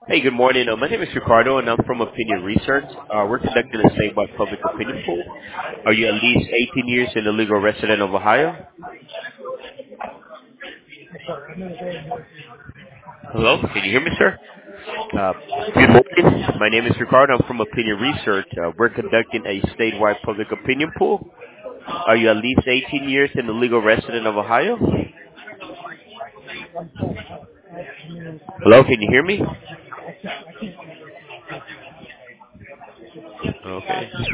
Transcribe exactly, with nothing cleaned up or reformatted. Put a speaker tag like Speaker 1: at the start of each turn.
Speaker 1: Hey, good morning. Uh, my name is Ricardo, and I'm from Opinion Research. Uh, we're conducting a statewide public opinion poll. Are you at least eighteen years and a legal resident of Ohio? Hello? Can you hear me, sir? Uh, good morning. My name is Ricardo. I'm from Opinion Research. Uh, we're conducting a statewide public opinion poll. Are you at least eighteen years and a legal resident of Ohio? Hello? Can you hear me? Okay.